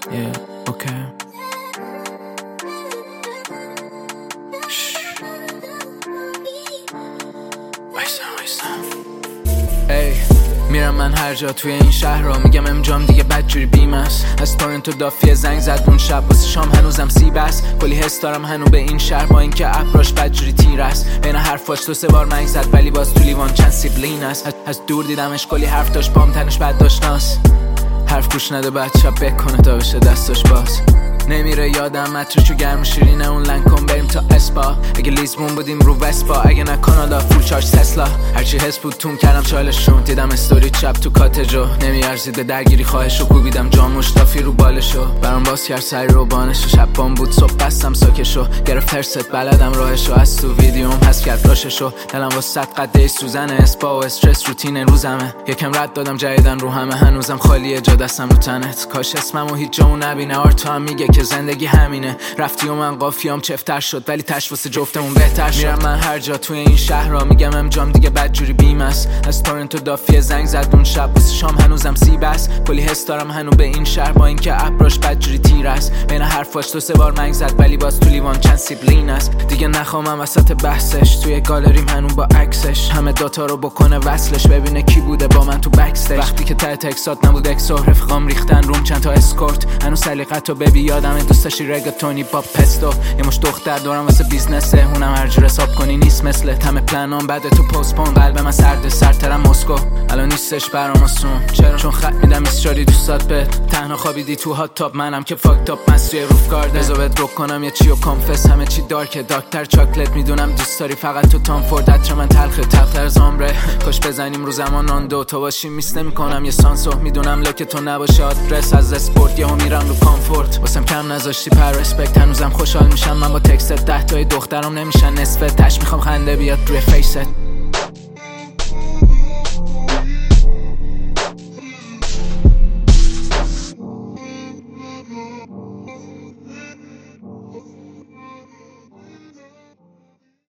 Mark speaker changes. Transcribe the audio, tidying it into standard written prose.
Speaker 1: Yeah, okay. ای میرم من هر جا توی این شهر را میگم امجام دیگه بدجوری بیم است. از تورنتو دافیه زنگ زد اون شب واسه شام هنوزم سیب است. کلی حس دارم هنو به این شهر با اینکه ابراش بدجوری تیر است. بین حرفاش 2-3 بار منگ زد ولی باز تو لیوان چند سیبلین است. از دور دیدمش کلی حرف داشت بام تنش بد داشتناس. حرف گوش نده بعد شب بکنه تا بشه دستاش باز. نمیره یادم مترشو گرم شیرینه اون لنکن بریم تا اسپا. اگه لیزبون بودیم رو وسپا، اگه نه کانادا فول چارج تسلا. هرچی حس بود تون کردم چالشون. دیدم استوری چپ تو کاتجو نمیارزید به درگیری خواهشو. کوبیدم جام مشتافی رو بالشو. برام باز کرد سری رو بانشو. شب بام بود صبح بستم ساکشو. گرفت هرست بلدم راهشو. از تو ویدیوم پس کرد فلاششو. دلم با 100 قده سوزن اسپا و استرس روتین روزمه. یکم رد دادم جدیدن رو همه هنوزم خالیه جا دستم رو تنت. کاش اسممو هیچ جا نبینه. آرتو هم میگه که زندگی همینه. رفتی و من قافیام چفتر شد ولی تش واسه جفتمون بهتر شد. میرم من هر جا توی این شهر را میگم امجام دیگه بدجوری بیم است. از تورنتو دافیه زنگ زد اون شب واسه شام هنوزم سیب است. کلی حس دارم هنو به این شهر با اینکه ابراش بدجوری تیر است. بین حرفاش 2-3 بار منگ زد ولی باز تو لیوان چند سیبلین است. دیگه نخوامم وسط بحثش. توی گالریم هنو با عکسش. همه داتا رو بکنه وصلش. ببینه کی بوده با من تو بکستیج. وقتی که ته تکسات نبود اکس و رفقام ریختن روم چند تا اسکورت. هنو سلیقتو ببی یادم دوست داشتی رگتونی با پستو. یه مش دختر دارم واسه بیزنسه. اونم هر جور حساب کنی نیست مثل همه پلنام بعد تو پستپون. قلب من سرد سرترم مسکو الان نیستش برام آسون. چرا؟ چون خط میدم استوری دوستات بهت. تنها خوابیدی تو هات تاپ منم که فاک تاپ مسری روف گارد. بذار بهت رک کنم یه چیو کانفس. همه چی دارکه داکتر چاکلت. میدونم دوست داری فقط تو تام فورد. عطر من تلخه تلختر زامره. کاش بزنیم رو زمان آن دو تا باشیم. میس نمیکنم یه سانسو. میدونم لک تو نباشه آدرس از اسپورت. یهو میرم رو کامفورت. واسم کم نذاشتی پر رسپکت. هنوزم خوشحال میشم من با تکست 10 تای دخترام نمیشن نصفه. تش میخوام خنده بیاد روی فیست.